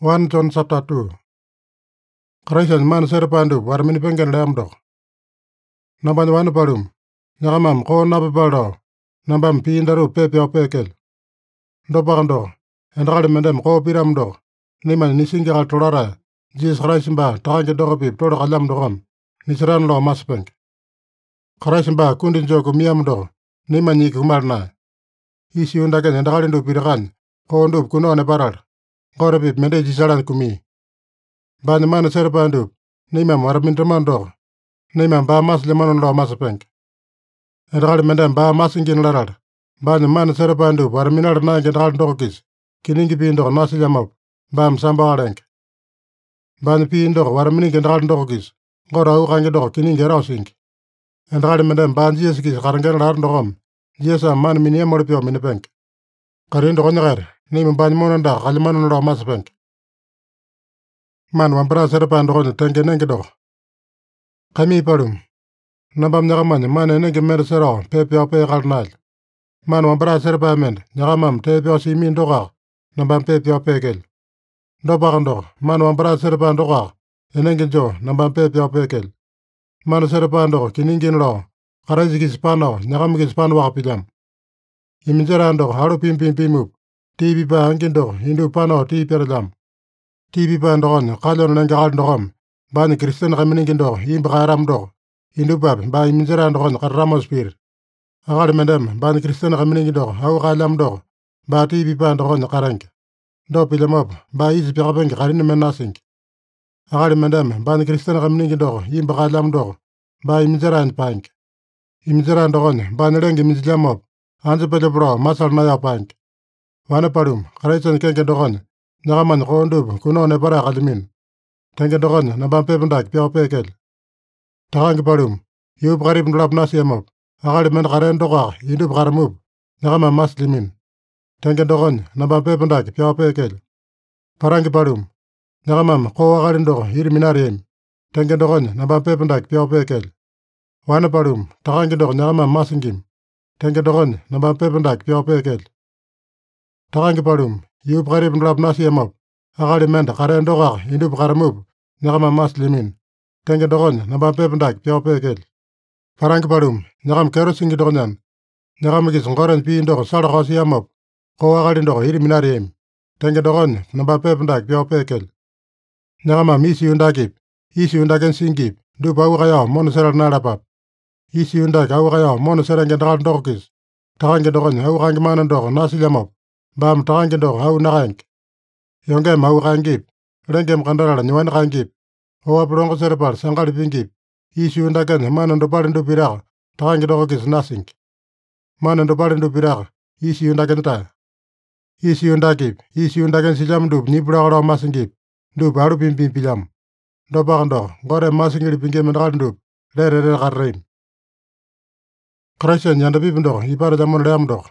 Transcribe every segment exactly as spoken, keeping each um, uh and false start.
First John chapter two. Christian man serpandu warmini pengen lam dok. Namban wanu palum. Nyakamam ko nabibaldo. Nambam pindaru pepio pekel. Dobagando. Endrade mendem ko piram do. Niman nisingal tolara. Jesus Christ ba tange dogopi todo kalam dogam. Nisran lo maspenk. Christ ba kundin joko miam do. Niman ni kumarna. Isi undagen endrade ndu pirakan. Ko ndu kuno ne parar. Korabib mende jisalan kumi. Bani mana serpandu. Nimam warmintaman do. Nimam ba mas lemanon lo maspenk. Endrade mendem ba masingin larar. Bani mana serpandu warminar na gendral dogis. Kiningi pindo nasi jamab. Bam samba arenk. Bani pindo warmini gendral dogis. Gora u kange do kiningi rausink. Endrade mendem ban Jesus kis karangen lar dogam. Jesus man minia morpio minipenk. Karindo konyagar. Nimam bani monanda kalimanon lo maspenk. Man wambra serpandu kono tenge nenge do. Kami palum. Nambam nyakamanya man nenge mer sero pepio pe kalnal. Man wambra serpamen nyakamam tepio simin doga. Nambam pepio pekel. Dobagando man wambra serpandu ga. Enenge jo nambam pepio pekel. Man serpandu kiningin lo. Karaji spano nyakam spano wakapilam. Iminjerando haru pim pim pimup. T V pa angindo hindu pano ti perlam. T V pa ndogon kalon nangal ndogom. Bani Kristen kaminingin im bakaram do. Hindu bab ba iminjerando kon karamos pir. Agar mendem bani Kristen kaminingin do hau kalam do. Ba T V pa ndogon karank. Do pilamop ba isi pikaben karin menasink. Agar mendem bani Kristen kaminingin do im bakalam do. Ba iminjeran pank. Iminjeran dogon bani rengi minjlamop. Anze pele bro masal na ya pank. Wana palum karaisan kenge dogon. Nyakaman kondub kuno ne para kalimin. Tenge dogon nambam pependak pio pekel. Takangi palum. Yub karib nulap nasi yamop. Agar men karen doga hindub karamub. Nyakaman maslimin. Tenge dogon nambam pependak pio pekel. Parangi palum. Nyakamam ko agarin dogo hirminariem. Tenge dogon nambam pependak pio pekel. Wana palum takangi dogo nyakaman masingim. Tenge dogon nambam pependak pio pekel. Takangi palum. Yub karib nulap nasi yamop. Agar men karen doga hindub karamub. Nyakaman maslimin. Tenge dogon nambam pependak pio pekel. Parangi palum. Nyakam kerosingi dogonyan. Nyakam gis ngoren pi dogo sarakosi yamop. Ko agarin dogo hirminariem. Tenge dogon nambam pependak pio pekel. Nyakama misi undakip. Isi undaken singip. Dupa ukayo monoseral narapap. Isi undak ukayo monoseral ngendral dogis. Takangi dogon ukangi manan dogo nasi yamop. Bam takangi dogo hau nakank. Yongem hau kangip. Rengem kandarala nyuan kangip. Hoa prongo serpal sangkali pingip. Isi undaken manan dopalin dupirak. Takangi dogo kis nasink. Manan dopalin dupirak. Isi undaken ta. Isi undakip. Isi undaken silam dup nipulakalo masingip. Dup haru pimpim pilam. Dopakando gore masingil pingim mendakal dup. Rere rere karreim. Christian yanda pipendo ipara jamon leam dok.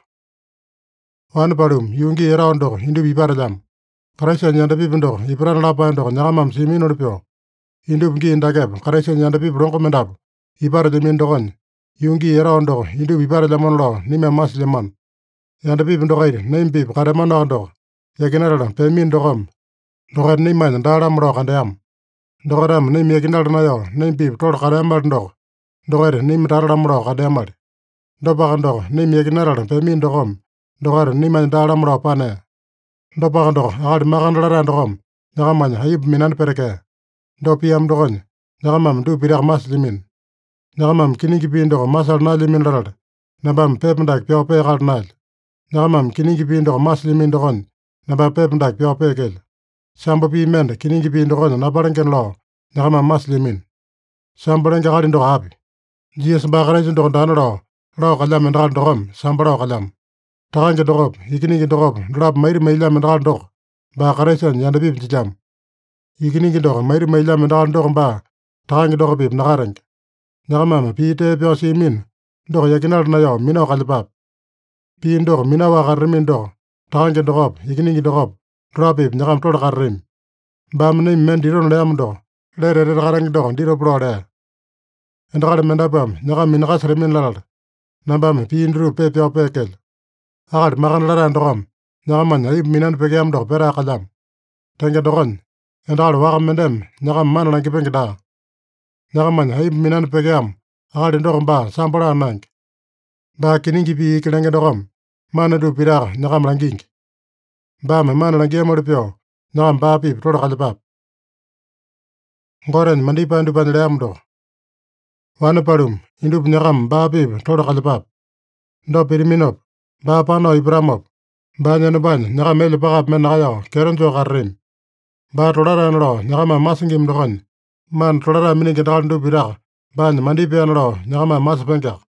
Wan palum yungi eraon dok hindu ipara jam. Christian yanda pipendo ipara lapan dok nyakamam simin orpio. Hindu pingi indakep Christian yanda pipronko mendap. Ipara jamin dokon. Yungi eraon dok hindu ipara jamon lo nime mas jaman. Yanda pipendo kair neim pip kareman dok. Yakinara pemin dokom. Dokar niman daram ro kandayam. Dokaram neim yakinar na yo neim pip tol karemal dok. Dokar nim daram ro kandayamal. Dopakando neim yakinara pemin dokom. Dokar niman daram ro pane. Dopakando agar makandara dokom. Nyakaman hayib minan pereke. Dopiam dokon. Nyakamam du pirak mas limin. Nyakamam kiningi pindo masal na limin larar. Nabam pependak pio pe kalnal. Nyakamam kiningi pindo mas limin dokon. Nabam pependak pio pekel. Sambo pi mende kiningi pindo dokon nabarenken lo. Nyakamam mas limin. Sambarenke kalin dok hapi. Jies bakaresin dokon dano lo. Lo kalam mendakal dokom. Sambaro kalam. Takangi dokop. Ikiningi dokop. Drap mairi maila mendakal dok. Bakaresin yanda pip jijam. Ikiningi dok mairi maila mendakal dok ba. Takangi dok pip nakarenk. Nyakamam pi te pio si min. Dok yakinar na yo mino kalipap. Pi dok mina wakarimin dok. Takangi dokop. Ikiningi dokop. Drap pip nyakam tol karim. Bam neim men diron leam dok. Lere rere karangi dok diro bro le. Endakal mendapam nyakam minakas remin lalar. Nambam pi indru pe pio pekel. Agar makan laran dokam. Nyakaman ayib minan pekiam dok pera kalam. tenge dokonya, endakali waka mendeme nyakama mana langipenge daa. Nyakamanya aipu minani pekeamo akali doko baa sambola nange. Baa kiningi pii iki lenge dokome mana dupa pitaka nyakama langingi. Baame mana langiamoli pyoo nyakama baa pipi tole kalyepape. Gotenya mandipae dupanya leamo doko. Wane palumu indupa nyakama baa pipi tole kalyepape. Dopa pitiminopa, baa panao ipatamopa, baanya enombanya nyakama elya pakape mende nakayao kera-joo katatami. Baa tolataena lao nyakamame masingimi dokonya, mana tolatae miningi endakali dupa pitaka baanya mandipaena lao nyakamame masepengeaka.